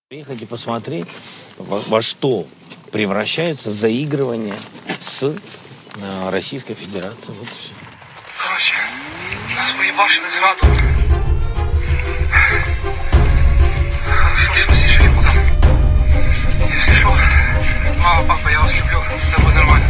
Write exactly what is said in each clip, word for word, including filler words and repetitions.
Приехать и посмотреть, во, во что превращаются заигрывания с э, Российской Федерацией. Вот и все. Короче, нас поебашили сразу. Хорошо, что здесь живем там. Если что, мама, папа, я вас люблю, все будет нормально.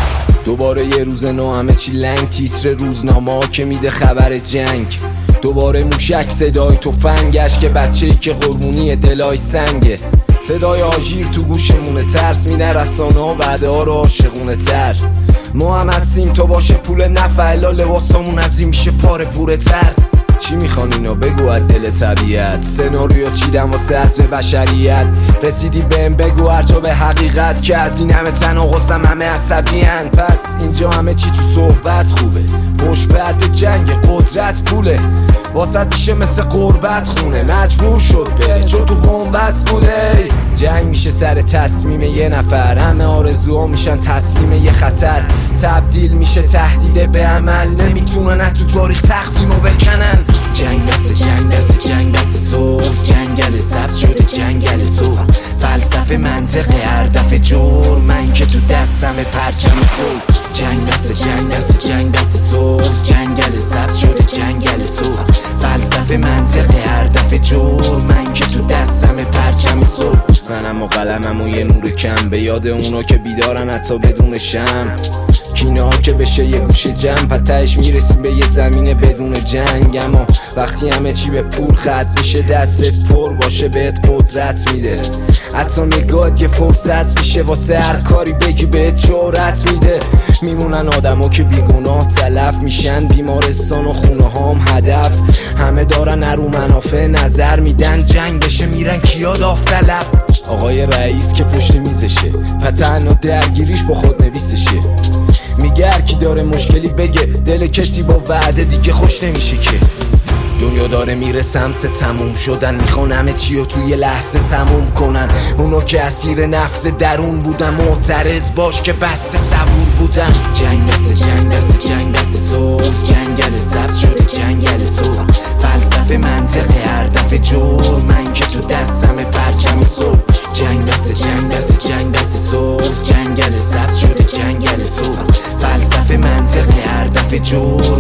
دوباره یه روز نو همه چی لنگ، تیتر روزنامه ها که میده خبر جنگ. دوباره موشک صدای تفنگش که بچه‌ای که قربونی دلای سنگه. صدای آژیر تو گوشمونه، ترس میده رسانه ها وعده ها رو عاشقونه تر. ما هم هستیم تو باشه پول نفعلا، لباسامون از این میشه پاره پوره تر. چی میخوان اینا بگو از دل طبیعت، سناریو چیدم واسه حذف بشریت. رسیدی بهم بگو هرجا به حقیقت که از این همه تناقضم همه عصبیان. پس اینجا همه چی تو صحبت خوبه، پشت پرده جنگ قدرت پوله، واسط میشه مثل قربت خونه. مجبور شد بره چون تو بنبست بوده. جنگ میشه سر تصمیم یه نفر، همه آرزوها میشن تسلیم یه خطر. تبدیل میشه تهدید به عمل، نمیتونن از تو تاریخ تخفیمو بکنن. جنگ دست جنگ دست جنگ دست صلح، جنگل سبز شده جنگل سرخ. فلسفه منطقه هر دفعه جور، من که تو دستم پرچم صلح. جنگ دست جنگ دست جنگ دست صلح، جنگل سبز شده جنگل سرخ. فلسفه منطقه هر دفعه جور، من که تو دستم پرچم صلح. منم و قلمم و یه نور کم، به یاد اونا که بیدارن حتی بدون شم. کینه ها که بشه یه گوشه جمع، پتهش میرسیم به یه زمینه بدون جنگ. اما وقتی همه چی به پول ختم میشه، دستت پر باشه بهت قدرت میده. حتی نگاهت یه فرصت میشه واسه هر کاری بگی بهت جرأت میده. میمونن آدم ها که بیگناه تلف میشن، بیمارستان و خونه هام هدف. همه دارن ارو منافع نظر میدن، جنگ بشه میرن کیا داوطلب. آقای رئیس که پشت میزشه و تنها درگیریش با خود نویسشه. میگه هر کی داره مشکلی بگه، دل کسی با وعده دیگه خوش نمیشه که. دنیا داره میره سمت تموم شدن، میخوان همه چی رو توی لحظه تموم کنن. اونا که اسیر نفس درون بودن، معترض باش که بسته صبور بودن. جنگ دست جنگ دست جنگ دست صلح، جنگل سبز شده جنگل سرخ. فلسفه منطقه هر دفعه جور، من که تو دستم پرچم صلح. جنگ دست جنگ دست جنگ دست صلح، جنگل سبز شده جنگل سرخ. فلسفه منطقه هر دفعه جور،